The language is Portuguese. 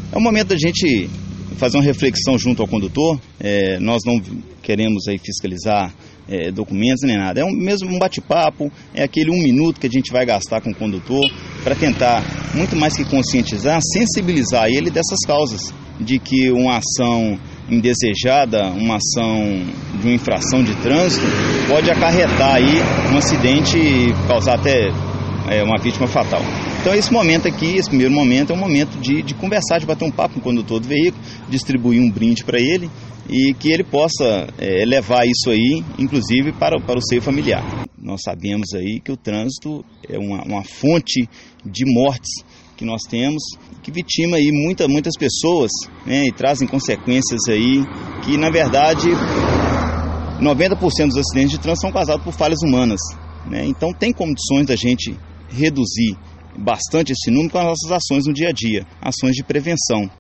É o momento da gente fazer uma reflexão junto ao condutor. Nós não queremos aí fiscalizar documentos nem nada. É mesmo um bate-papo, é aquele 1 minuto que a gente vai gastar com o condutor para tentar, muito mais que conscientizar, sensibilizar ele dessas causas, de que uma ação indesejada, uma ação de uma infração de trânsito pode acarretar aí um acidente e causar até uma vítima fatal. Então esse momento aqui, esse primeiro momento é um momento de conversar, de bater um papo com o condutor do veículo, distribuir um brinde para ele e que ele possa levar isso aí, inclusive, para o seio familiar. Nós sabemos aí que o trânsito é uma fonte de mortes que nós temos, que vitima aí muitas pessoas, né, e trazem consequências aí que, na verdade, 90% dos acidentes de trânsito são causados por falhas humanas, né? Então tem condições da gente reduzir bastante esse número com as nossas ações no dia a dia, ações de prevenção.